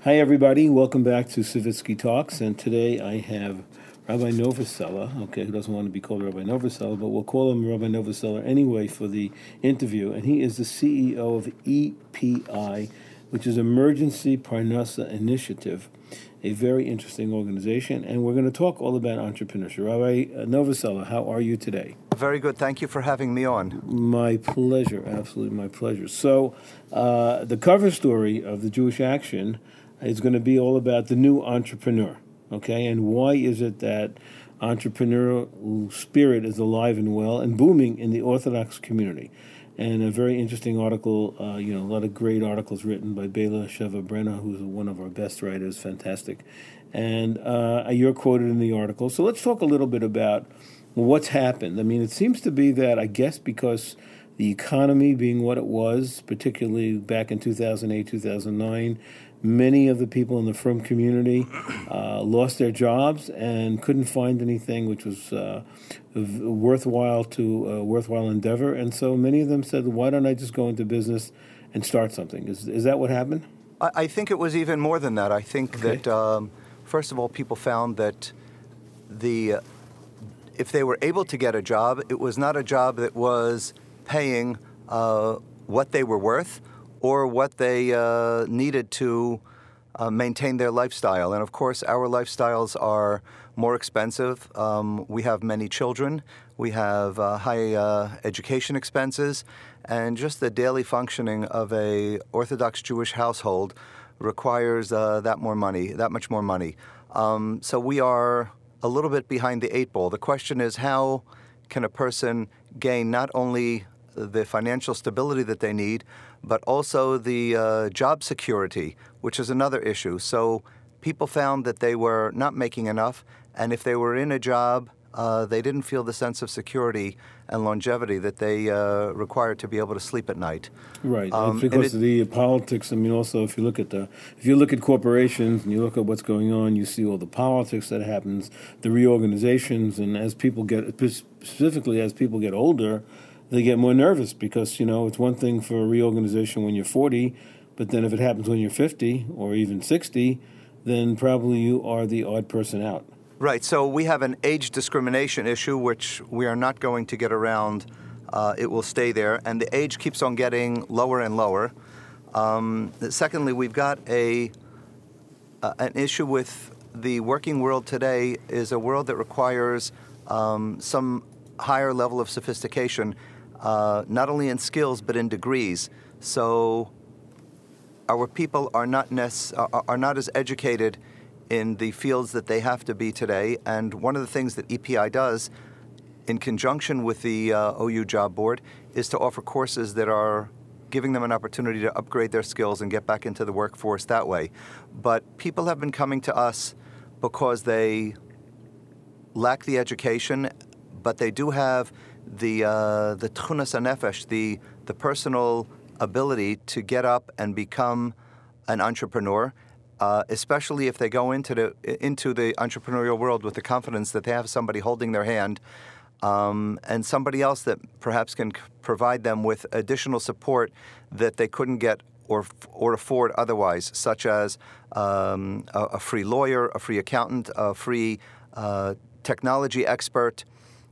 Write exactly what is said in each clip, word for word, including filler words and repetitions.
Hi, everybody. Welcome back to Savitsky Talks. And today I have Rabbi Novosela, okay, who doesn't want to be called Rabbi Novosela, but we'll call him Rabbi Novosela anyway for the interview. And he is the C E O of E P I, which is Emergency Parnassa Initiative, a very interesting organization. And we're going to talk all about entrepreneurship. Rabbi Novosela, how are you today? Very good. Thank you for having me on. My pleasure. Absolutely my pleasure. So uh, the cover story of the Jewish Action is going to be all about the new entrepreneur, okay? And why is it that entrepreneurial spirit is alive and well and booming in the Orthodox community? And a very interesting article, uh, you know, a lot of great articles written by Bela Sheva Brenna, who's one of our best writers, fantastic. And uh, you're quoted in the article. So let's talk a little bit about what's happened. I mean, it seems to be that, I guess, because the economy being what it was, particularly back in two thousand eight, two thousand nine, many of the people in the frum community uh, lost their jobs and couldn't find anything which was uh, worthwhile to a worthwhile endeavor. And so many of them said, why don't I just go into business and start something? Is is that what happened? I, I think it was even more than that. I think Okay. that, um, first of all, people found that the uh, if they were able to get a job, it was not a job that was paying uh, what they were worth or what they uh, needed to uh, maintain their lifestyle. And of course, our lifestyles are more expensive. Um, we have many children. We have uh, high uh, education expenses. And just the daily functioning of a Orthodox Jewish household requires uh, that more money, that much more money. Um, so we are a little bit behind the eight ball. The question is, how can a person gain not only the financial stability that they need, but also the uh, job security, which is another issue. So people found that they were not making enough, and if they were in a job, uh, they didn't feel the sense of security and longevity that they uh, required to be able to sleep at night. Right, Um, it's because and it- of the politics. I mean, also if you look at the if you look at corporations and you look at what's going on, you see all the politics that happens, the reorganizations, and as people get specifically as people get older, they get more nervous because, you know, it's one thing for a reorganization when you're forty, but then if it happens when you're fifty or even sixty, then probably you are the odd person out. Right. So we have an age discrimination issue, which we are not going to get around. Uh, it will stay there. And the age keeps on getting lower and lower. Um, secondly, we've got a uh, an issue with the working world today is a world that requires um, some higher level of sophistication, uh, not only in skills, but in degrees. So our people are not nec- are, are not as educated in the fields that they have to be today. And one of the things that E P I does, in conjunction with the uh, O U Job Board, is to offer courses that are giving them an opportunity to upgrade their skills and get back into the workforce that way. But people have been coming to us because they lack the education, but they do have the uh, the tchunas hanefesh, the the personal ability to get up and become an entrepreneur. Uh, especially if they go into the into the entrepreneurial world with the confidence that they have somebody holding their hand, um, and somebody else that perhaps can c- provide them with additional support that they couldn't get or or afford otherwise, such as um, a, a free lawyer, a free accountant, a free uh, technology expert,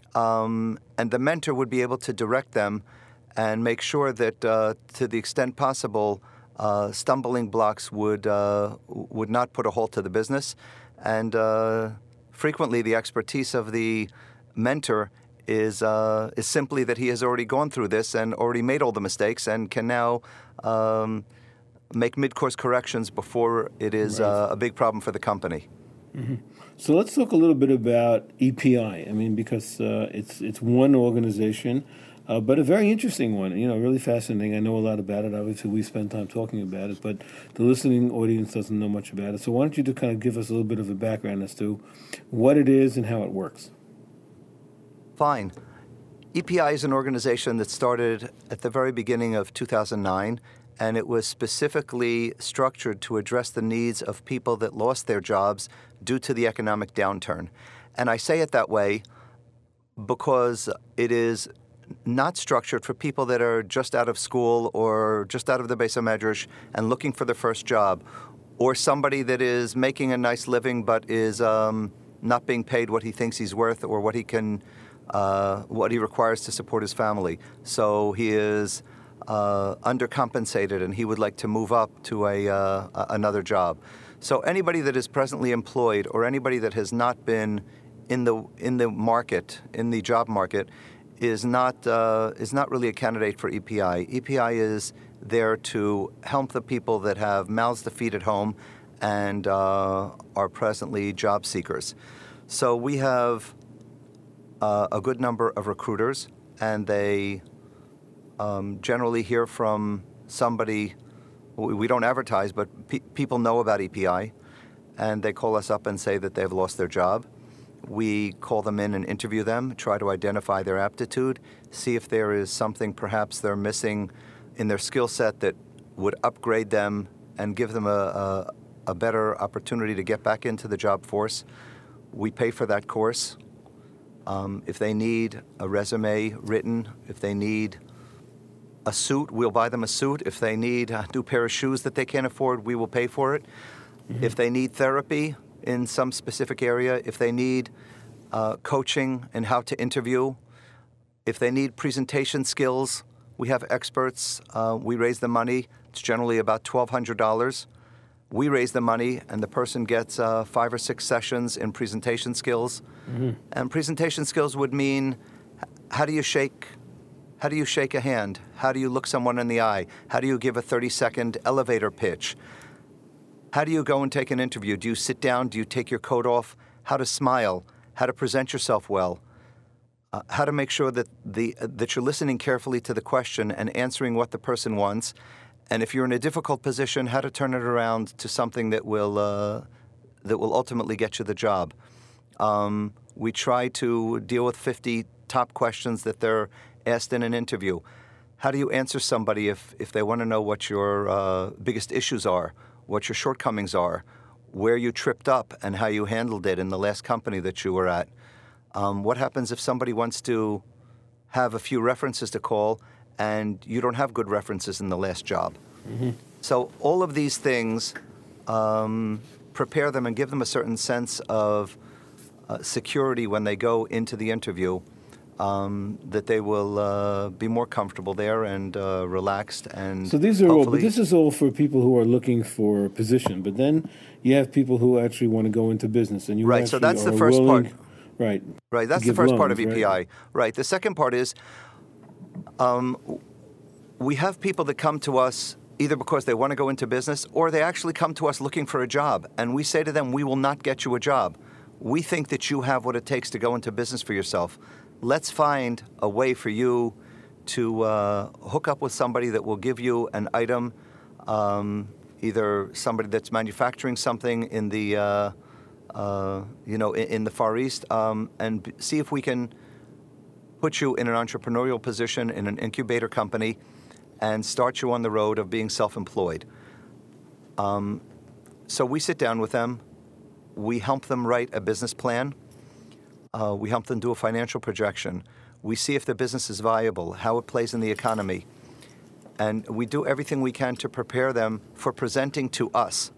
um, and the mentor would be able to direct them and make sure that, uh, to the extent possible, Uh, stumbling blocks would uh, would not put a halt to the business, and uh, frequently the expertise of the mentor is uh, is simply that he has already gone through this and already made all the mistakes and can now um, make mid-course corrections before it is Right. uh, a big problem for the company. Mm-hmm. So let's talk a little bit about E P I. I mean, because uh, it's it's one organization. Uh, but a very interesting one, you know, really fascinating. I know a lot about it. Obviously, we spend time talking about it, but the listening audience doesn't know much about it. So why don't you just kind of give us a little bit of a background as to what it is and how it works? Fine. E P I is an organization that started at the very beginning of two thousand nine, and it was specifically structured to address the needs of people that lost their jobs due to the economic downturn. And I say it that way because it is not structured for people that are just out of school or just out of the Beis HaMedrash and looking for their first job. or somebody that is making a nice living but is um, not being paid what he thinks he's worth or what he can, uh, what he requires to support his family. So he is uh, undercompensated and he would like to move up to a uh, another job. So anybody that is presently employed or anybody that has not been in the in the market, in the job market, is not uh, is not really a candidate for E P I. E P I is there to help the people that have mouths to feed at home and uh, are presently job seekers. So we have uh, a good number of recruiters, and they um, generally hear from somebody. We don't advertise, but pe- people know about E P I, and they call us up and say that they've lost their job. We call them in and interview them, try to identify their aptitude, see if there is something perhaps they're missing in their skill set that would upgrade them and give them a, a, a better opportunity to get back into the job force. We pay for that course. Um, if they need a resume written, if they need a suit, we'll buy them a suit. If they need a new pair of shoes that they can't afford, we will pay for it. Mm-hmm. If they need therapy in some specific area, if they need uh, coaching in how to interview, if they need presentation skills, we have experts. Uh, we raise the money. It's generally about twelve hundred dollars. We raise the money, and the person gets uh, five or six sessions in presentation skills. Mm-hmm. And presentation skills would mean, how do you shake How do you shake a hand? How do you look someone in the eye? How do you give a thirty-second elevator pitch? How do you go and take an interview? Do you sit down? Do you take your coat off? How to smile? How to present yourself well? Uh, how to make sure that the uh, that you're listening carefully to the question and answering what the person wants. And if you're in a difficult position, how to turn it around to something that will uh, that will ultimately get you the job. Um, we try to deal with fifty top questions that they're asked in an interview. How do you answer somebody if, if they want to know what your uh, biggest issues are, what your shortcomings are, where you tripped up and how you handled it in the last company that you were at? Um, what happens if somebody wants to have a few references to call and you don't have good references in the last job? Mm-hmm. So all of these things um, prepare them and give them a certain sense of uh, security when they go into the interview. Um, that they will uh, be more comfortable there and uh, relaxed and so these are all, but this is all for people who are looking for a position. But then you have people who actually want to go into business, and you right. So that's the first willing, part. Right. Right. That's the first loans, part of E P I. Right? right. The second part is um, we have people that come to us either because they want to go into business or they actually come to us looking for a job, and we say to them, "We will not get you a job. We think that you have what it takes to go into business for yourself. Let's find a way for you to uh, hook up with somebody that will give you an item, um, either somebody that's manufacturing something in the, uh, uh, you know, in, in the Far East, um, and b- see if we can put you in an entrepreneurial position in an incubator company and start you on the road of being self-employed." Um, so we sit down with them. We help them write a business plan. Uh, we help them do a financial projection. We see if the business is viable, how it plays in the economy. And we do everything we can to prepare them for presenting to us.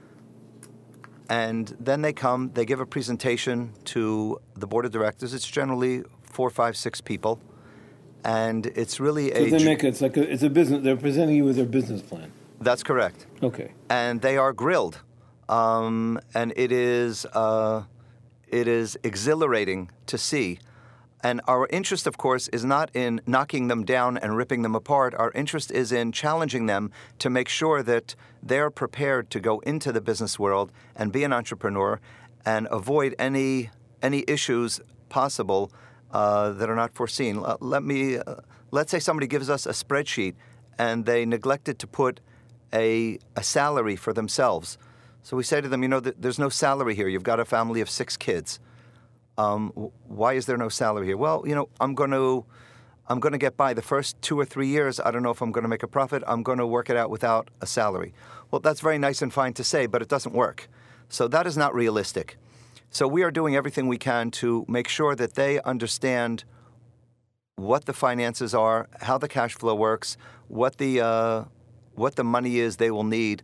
And then they come, they give a presentation to the board of directors. It's generally four, five, six people. And it's really so a... They make, it's like a, it's a business, they're presenting you with their business plan. That's correct. Okay. And they are grilled. Um, and it is... Uh, It is exhilarating to see. And our interest, of course, is not in knocking them down and ripping them apart. Our interest is in challenging them to make sure that they're prepared to go into the business world and be an entrepreneur and avoid any any issues possible uh, that are not foreseen. Uh, let me, uh, let's say somebody gives us a spreadsheet and they neglected to put a, a salary for themselves. So we say to them, you know, there's no salary here. You've got a family of six kids. Um, why is there no salary here? Well, you know, I'm going to, I'm going to get by the first two or three years. I don't know if I'm going to make a profit. I'm going to work it out without a salary. Well, that's very nice and fine to say, but it doesn't work. So that is not realistic. So we are doing everything we can to make sure that they understand what the finances are, how the cash flow works, what the uh, what the money is they will need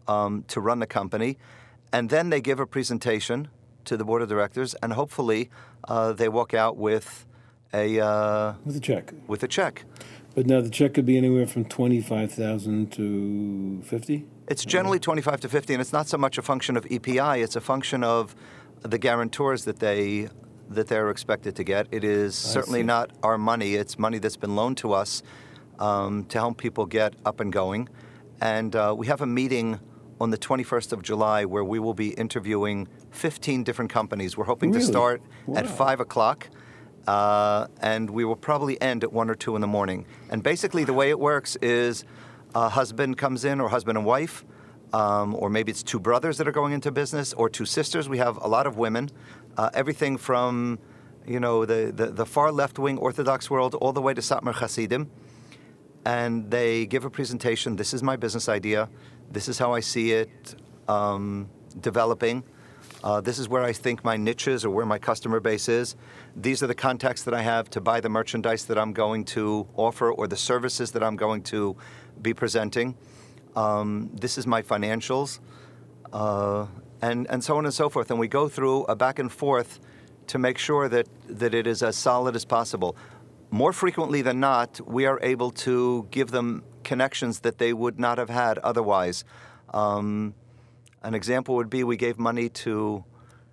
um, to run the company. And then they give a presentation to the board of directors, and hopefully uh, they walk out with a uh, With a check. with a check. But now the check could be anywhere from twenty-five thousand to fifty. It's generally twenty-five to fifty, and it's not so much a function of E P I; it's a function of the guarantors that they that they're expected to get. It is certainly see. not our money; it's money that's been loaned to us um, to help people get up and going. And uh, we have a meeting on the twenty-first of July where we will be interviewing fifteen different companies. We're hoping Really? to start Wow. at five o'clock. Uh, and we will probably end at one or two in the morning. And basically, the way it works is a husband comes in, or husband and wife, um, or maybe it's two brothers that are going into business, or two sisters. We have a lot of women, uh, everything from, you know, the, the, the far left-wing Orthodox world all the way to Satmar Hasidim. And they give a presentation. This is my business idea. This is how I see it um, developing. Uh, this is where I think my niche is, or where my customer base is. These are the contacts that I have to buy the merchandise that I'm going to offer, or the services that I'm going to be presenting. Um, this is my financials, uh, and, and so on and so forth. And we go through a back and forth to make sure that, that it is as solid as possible. More frequently than not, we are able to give them connections that they would not have had otherwise. Um, An example would be we gave money to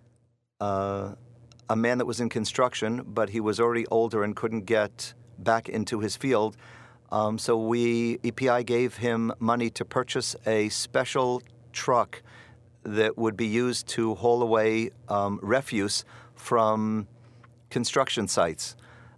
uh, a man that was in construction, but he was already older and couldn't get back into his field. Um, so we, E P I gave him money to purchase a special truck that would be used to haul away um, refuse from construction sites.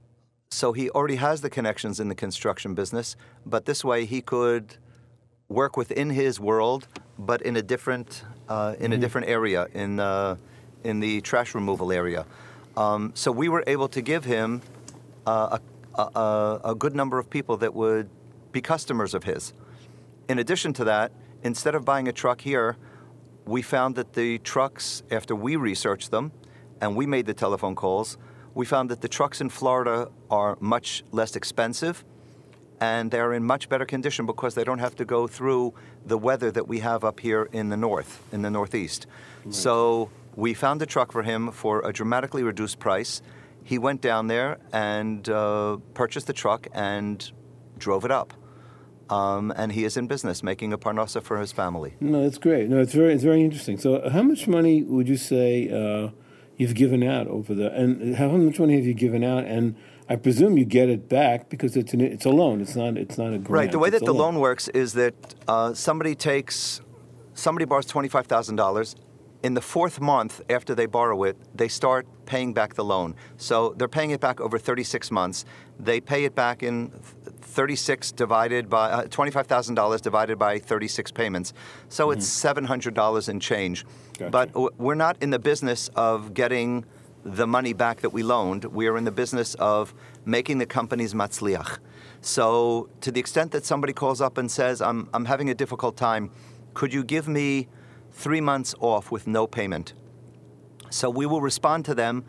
So he already has the connections in the construction business, but this way he could work within his world, but in a different uh, in mm-hmm. a different area, in uh, in the trash removal area. Um, so we were able to give him uh, a, a, a good number of people that would be customers of his. In addition to that, instead of buying a truck here, we found that the trucks, after we researched them and we made the telephone calls, we found that the trucks in Florida are much less expensive, and they're in much better condition because they don't have to go through the weather that we have up here in the north, in the Northeast. Right. So we found a truck for him for a dramatically reduced price. He went down there and uh, purchased the truck and drove it up. Um, and he is in business, making a parnasa for his family. No, that's great. No, it's very, it's very interesting. So how much money would you say uh, you've given out over the, and how much money have you given out? And I presume you get it back because it's an, it's a loan. It's not it's not a grant. Right. The way it's that the loan. loan works is that uh, somebody takes somebody borrows twenty-five thousand dollars. In the fourth month after they borrow it, they start paying back the loan. So they're paying it back over thirty-six months. They pay it back in thirty-six divided by uh, twenty-five thousand dollars divided by thirty-six payments. So mm-hmm. it's seven hundred dollars in change. Gotcha. But w- we're not in the business of getting the money back that we loaned. We are in the business of making the companies matzliach. So to the extent that somebody calls up and says, I'm, I'm having a difficult time, could you give me three months off with no payment? So we will respond to them.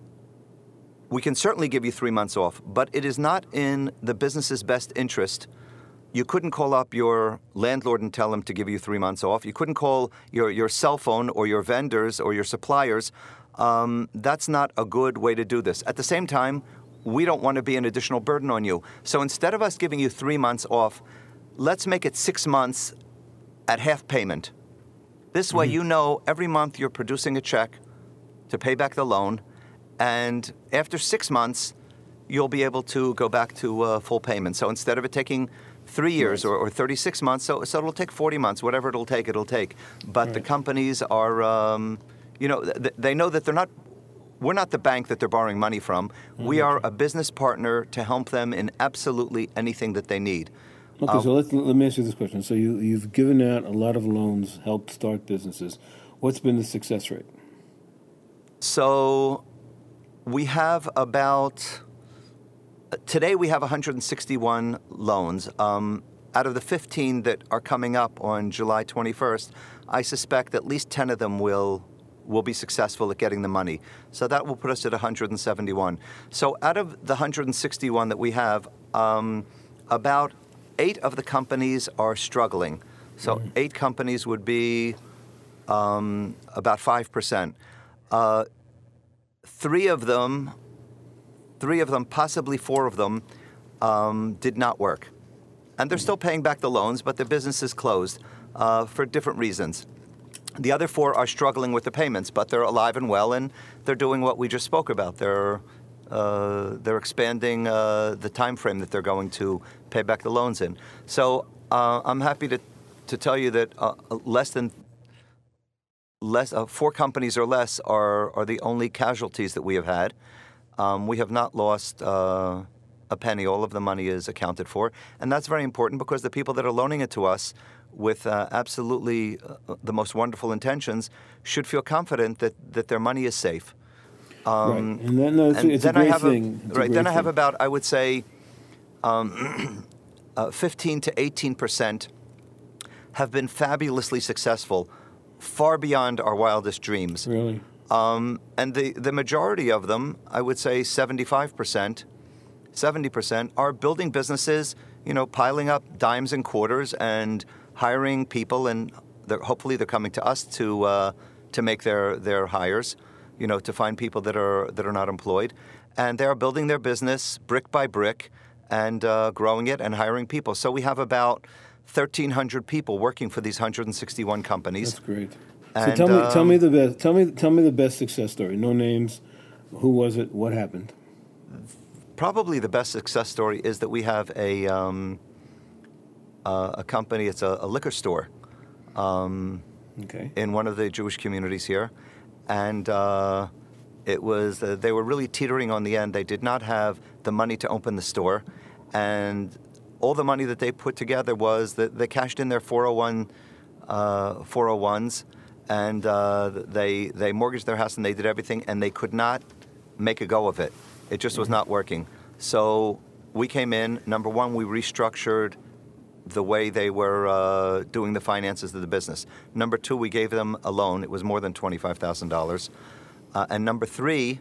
We can certainly give you three months off, but it is not in the business's best interest. You couldn't call up your landlord and tell him to give you three months off. You couldn't call your, your cell phone or your vendors or your suppliers. Um, that's not a good way to do this. At the same time, we don't want to be an additional burden on you. So instead of us giving you three months off, let's make it six months at half payment. This way, mm-hmm. you know every month you're producing a check to pay back the loan, and after six months, you'll be able to go back to uh, full payment. So instead of it taking three years right. or, or thirty-six months, so, so it'll take forty months, whatever it'll take, it'll take. But right. the companies are... Um, You know, they know that they're not, we're not the bank that they're borrowing money from. Mm-hmm. We are a business partner to help them in absolutely anything that they need. Okay, uh, so let's, let me ask you this question. So you, you've given out a lot of loans, helped start businesses. What's been the success rate? So we have about, today we have one hundred sixty-one loans. Um, out of the fifteen that are coming up on July twenty-first, I suspect at least ten of them will will be successful at getting the money. So that will put us at one hundred seventy-one. So out of the one hundred sixty-one that we have, um, about eight of the companies are struggling. So eight companies would be um, about five percent. Uh, three of them, three of them, possibly four of them, um, did not work. And they're still paying back the loans, but the business is closed uh, for different reasons. The other four are struggling with the payments, but they're alive and well, and they're doing what we just spoke about. They're uh, they're expanding uh, the time frame that they're going to pay back the loans in. So uh, I'm happy to to tell you that uh, less than less uh, four companies or less are are the only casualties that we have had. Um, we have not lost uh, a penny. All of the money is accounted for, and that's very important because the people that are loaning it to us with uh, absolutely uh, the most wonderful intentions should feel confident that, that their money is safe. Um, right. And then, no, it's, and it's then a great I have thing. A, it's a right. great Then I have thing. about, I would say, um, uh, fifteen to eighteen percent have been fabulously successful, far beyond our wildest dreams. Really? Um, and the, the majority of them, I would say seventy-five percent, seventy percent, are building businesses, you know, piling up dimes and quarters and hiring people, and they're, hopefully they're coming to us to uh, to make their, their hires, you know, to find people that are that are not employed, and they are building their business brick by brick and uh, growing it and hiring people. So we have about thirteen hundred people working for these one hundred sixty-one companies. That's great. And, so tell me, um, tell me the best. Tell me, tell me the best success story. No names. Who was it? What happened? Probably the best success story is that we have a um, uh, a company. It's a, a liquor store um, Okay. in one of the Jewish communities here, and uh, it was uh, they were really teetering on the end. They did not have the money to open the store, and all the money that they put together was that they cashed in their four oh one uh, four oh ones, and uh, they they mortgaged their house and they did everything, and they could not make a go of it. It just was not working. So we came in. Number one, we restructured the way they were uh, doing the finances of the business. Number two, we gave them a loan. It was more than twenty-five thousand dollars. Uh, and number three,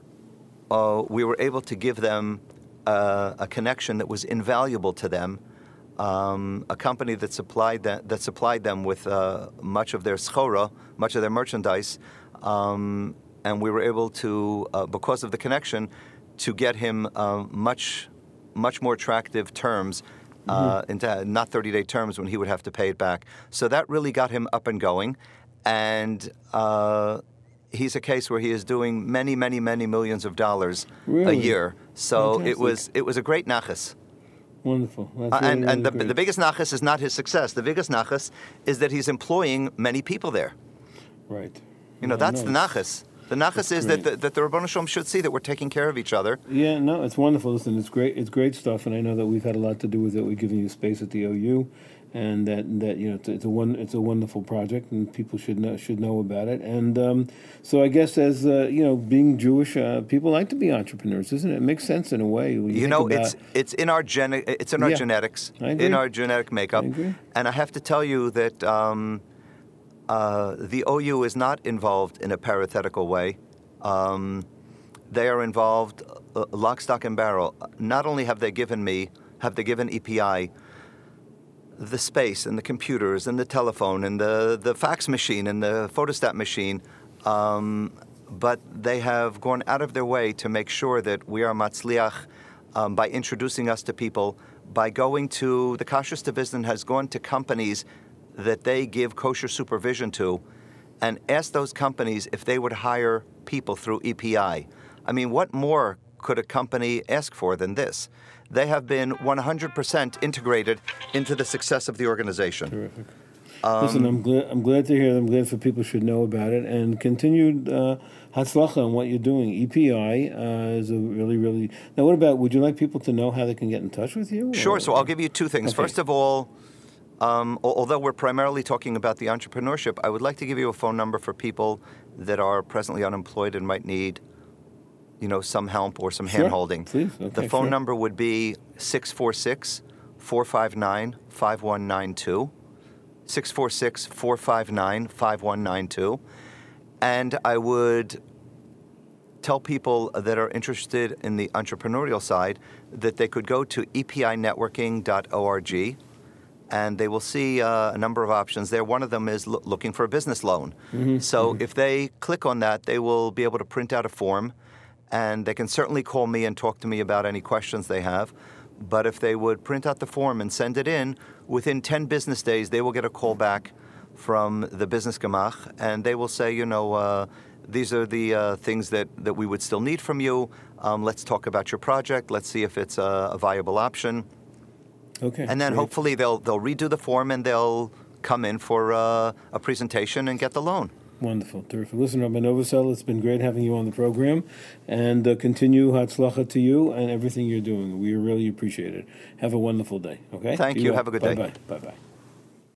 uh, we were able to give them uh, a connection that was invaluable to them, um, a company that supplied that, that supplied them with uh, much of their schora, much of their merchandise, um, and we were able to, uh, because of the connection, to get him uh, much, much more attractive terms, uh, mm-hmm. into not thirty-day terms when he would have to pay it back. So that really got him up and going, and uh, he's a case where he is doing many, many, many millions of dollars Really? a year. So Fantastic. it was it was a great nachas. Wonderful. That's Uh, really, and really and the, great. the biggest nachas is not his success. The biggest nachas is that he's employing many people there. Right. You know, Yeah, that's no, the it's- nachas. The nachas That's is that great. the, that the Rabbanu Shalom should see that we're taking care of each other. Yeah, no, it's wonderful. Listen, it's great. It's great stuff, and I know that we've had a lot to do with it. We're giving you space at the O U, and that that you know it's, it's a one it's a wonderful project, and people should know should know about it. And um, so I guess as uh, you know, being Jewish, uh, people like to be entrepreneurs, isn't it? It makes sense in a way. when You think know, about- it's it's in our gen it's in our Yeah. genetics, I agree. in our genetic makeup. I agree. And I have to tell you that um, uh, the O U is not involved in a parenthetical way. Um, they are involved uh, lock, stock, and barrel. Not only have they given me, have they given E P I the space and the computers and the telephone and the, the fax machine and the photostat machine, um, but they have gone out of their way to make sure that we are matzliach um, by introducing us to people, by going to, the Kasher Division has gone to companies that they give kosher supervision to and asked those companies if they would hire people through E P I. I mean, what more could a company ask for than this? They have been one hundred percent integrated into the success of the organization. Terrific. Listen, I'm glad. I'm glad to hear. I'm glad for people should know about it and continued uh, hatzlacha on what you're doing. E P I uh, is a really, really. Now, what about? Would you like people to know how they can get in touch with you? Sure. or- So I'll give you two things. Okay. First of all, um, al- although we're primarily talking about the entrepreneurship, I would like to give you a phone number for people that are presently unemployed and might need, you know, some help or some Sure. hand-holding. Please. Okay, The phone sure. number would be six four six, four five nine, five one nine two. six four six, four five nine, five one nine two. And I would tell people that are interested in the entrepreneurial side that they could go to e p i networking dot org. and they will see uh, a number of options there. One of them is lo- looking for a business loan. Mm-hmm. So mm-hmm. if they click on that, they will be able to print out a form, and they can certainly call me and talk to me about any questions they have. But if they would print out the form and send it in, within ten business days, they will get a call back from the business gemach, and they will say, you know, uh, these are the uh, things that, that we would still need from you. Um, let's talk about your project. Let's see if it's a, a viable option. Okay. And then great. hopefully they'll they'll redo the form and they'll come in for uh, a presentation and get the loan. Wonderful, terrific. Listen, Rabbi Novosel, it's been great having you on the program, and uh, continue Hatzlacha to you and everything you're doing. We really appreciate it. Have a wonderful day. Okay. Thank Be you. well. Have a good bye day. Bye bye. Bye bye.